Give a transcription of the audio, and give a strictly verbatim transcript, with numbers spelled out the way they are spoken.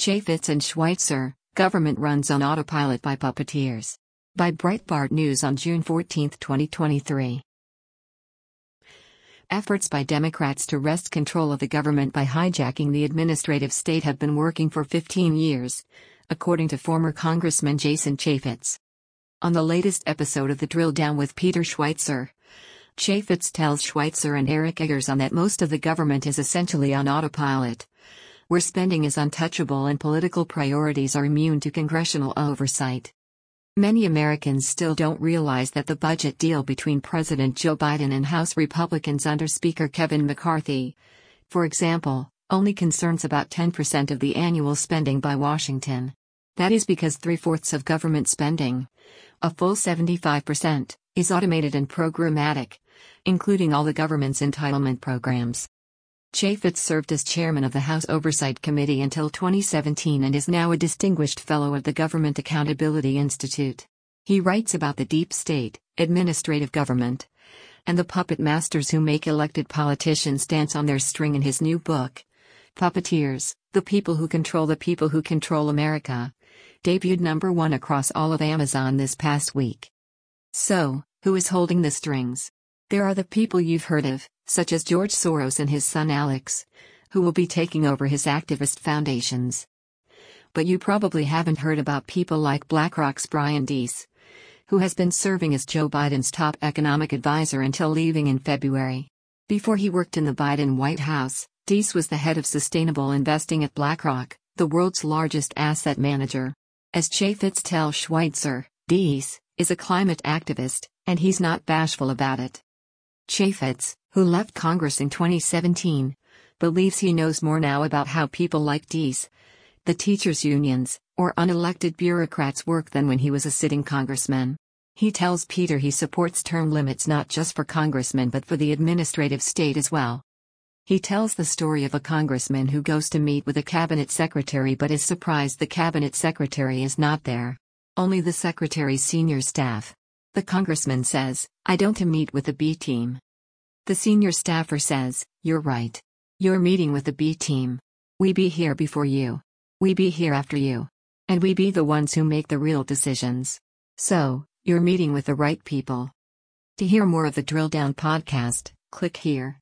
Chaffetz and Schweitzer, Government Runs on Autopilot by Puppeteers. By Breitbart News on June fourteenth, twenty twenty-three. Efforts by Democrats to wrest control of the government by hijacking the administrative state have been working for fifteen years, according to former Congressman Jason Chaffetz. On the latest episode of The Drill Down with Peter Schweitzer, Chaffetz tells Schweitzer and Eric Eggers on that most of the government is essentially on autopilot, where spending is untouchable and political priorities are immune to congressional oversight. Many Americans still don't realize that the budget deal between President Joe Biden and House Republicans under Speaker Kevin McCarthy, for example, only concerns about ten percent of the annual spending by Washington. That is because three-fourths of government spending, a full seventy-five percent, is automated and programmatic, including all the government's entitlement programs. Chaffetz served as chairman of the House Oversight Committee until twenty seventeen and is now a distinguished fellow of the Government Accountability Institute. He writes about the deep state, administrative government, and the puppet masters who make elected politicians dance on their string in his new book, Puppeteers, The People Who Control the People Who Control America, debuted number one across all of Amazon this past week. So, who is holding the strings? There are the people you've heard of, such as George Soros and his son Alex, who will be taking over his activist foundations. But you probably haven't heard about people like BlackRock's Brian Deese, who has been serving as Joe Biden's top economic advisor until leaving in February. Before he worked in the Biden White House, Deese was the head of sustainable investing at BlackRock, the world's largest asset manager. As Chaffetz tells Schweitzer, Deese is a climate activist, and he's not bashful about it. Chaffetz, who left Congress in twenty seventeen, believes he knows more now about how people like Deese, the teachers' unions, or unelected bureaucrats work than when he was a sitting congressman. He tells Peter he supports term limits not just for congressmen but for the administrative state as well. He tells the story of a congressman who goes to meet with a cabinet secretary but is surprised the cabinet secretary is not there. Only the secretary's senior staff. The congressman says, "I don't to meet with the B team." The senior staffer says, "You're right. You're meeting with the B team. We be here before you. We be here after you. And we be the ones who make the real decisions. So, you're meeting with the right people." To hear more of the Drill Down podcast, click here.